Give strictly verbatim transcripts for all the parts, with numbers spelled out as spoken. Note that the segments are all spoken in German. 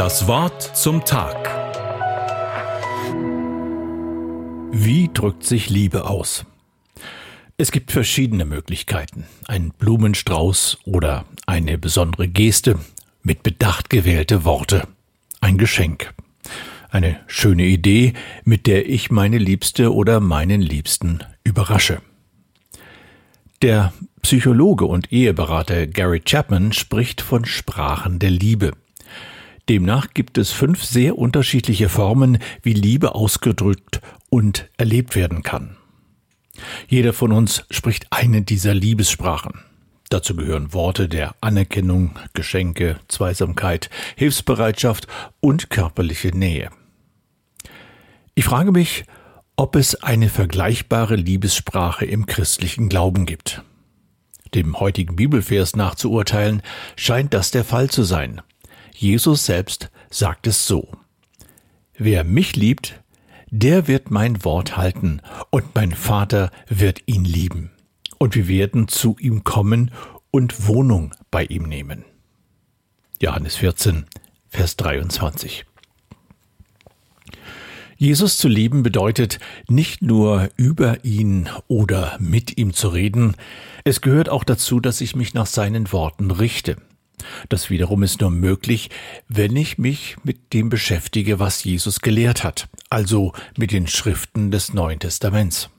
Das Wort zum Tag. Wie drückt sich Liebe aus? Es gibt verschiedene Möglichkeiten. Ein Blumenstrauß oder eine besondere Geste, mit Bedacht gewählte Worte, ein Geschenk. Eine schöne Idee, mit der ich meine Liebste oder meinen Liebsten überrasche. Der Psychologe und Eheberater Gary Chapman spricht von Sprachen der Liebe. Demnach gibt es fünf sehr unterschiedliche Formen, wie Liebe ausgedrückt und erlebt werden kann. Jeder von uns spricht eine dieser Liebessprachen. Dazu gehören Worte der Anerkennung, Geschenke, Zweisamkeit, Hilfsbereitschaft und körperliche Nähe. Ich frage mich, ob es eine vergleichbare Liebessprache im christlichen Glauben gibt. Dem heutigen Bibelvers nach zu urteilen, scheint das der Fall zu sein. Jesus selbst sagt es so: Wer mich liebt, der wird mein Wort halten, und mein Vater wird ihn lieben. Und wir werden zu ihm kommen und Wohnung bei ihm nehmen. Johannes vierzehn, Vers dreiundzwanzig. Jesus zu lieben bedeutet nicht nur über ihn oder mit ihm zu reden, es gehört auch dazu, dass ich mich nach seinen Worten richte. Das wiederum ist nur möglich, wenn ich mich mit dem beschäftige, was Jesus gelehrt hat, also mit den Schriften des Neuen Testaments.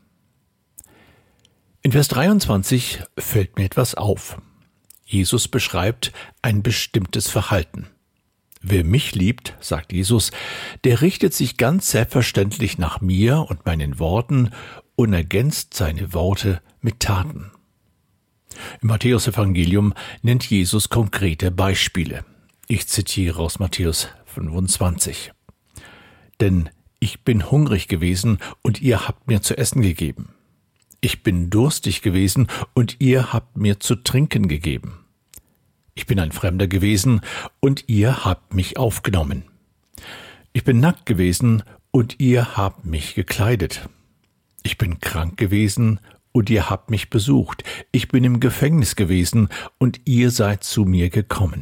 In Vers dreiundzwanzig fällt mir etwas auf. Jesus beschreibt ein bestimmtes Verhalten. Wer mich liebt, sagt Jesus, der richtet sich ganz selbstverständlich nach mir und meinen Worten und ergänzt seine Worte mit Taten. Im Matthäus-Evangelium nennt Jesus konkrete Beispiele. Ich zitiere aus Matthäus fünfundzwanzig. Denn ich bin hungrig gewesen und ihr habt mir zu essen gegeben. Ich bin durstig gewesen und ihr habt mir zu trinken gegeben. Ich bin ein Fremder gewesen und ihr habt mich aufgenommen. Ich bin nackt gewesen und ihr habt mich gekleidet. Ich bin krank gewesen und ihr habt mich besucht. Ich bin im Gefängnis gewesen und ihr seid zu mir gekommen.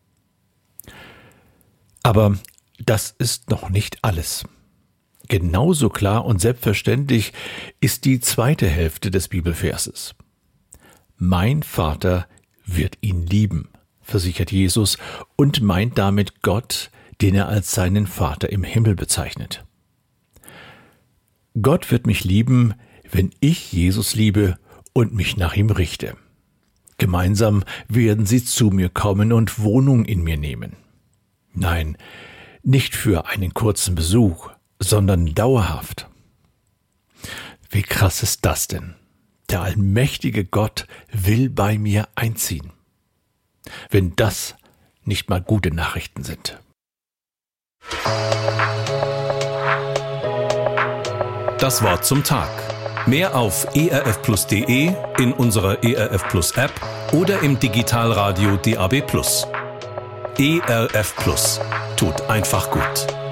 Aber das ist noch nicht alles. Genauso klar und selbstverständlich ist die zweite Hälfte des Bibelverses. Mein Vater wird ihn lieben, versichert Jesus und meint damit Gott, den er als seinen Vater im Himmel bezeichnet. Gott wird mich lieben, wenn ich Jesus liebe und mich nach ihm richte. Gemeinsam werden sie zu mir kommen und Wohnung in mir nehmen. Nein, nicht für einen kurzen Besuch, sondern dauerhaft. Wie krass ist das denn? Der allmächtige Gott will bei mir einziehen. Wenn das nicht mal gute Nachrichten sind. Das Wort zum Tag. Mehr auf e r f plus punkt d e, in unserer E R F Plus App oder im Digitalradio D A B Plus. E R F Plus tut einfach gut.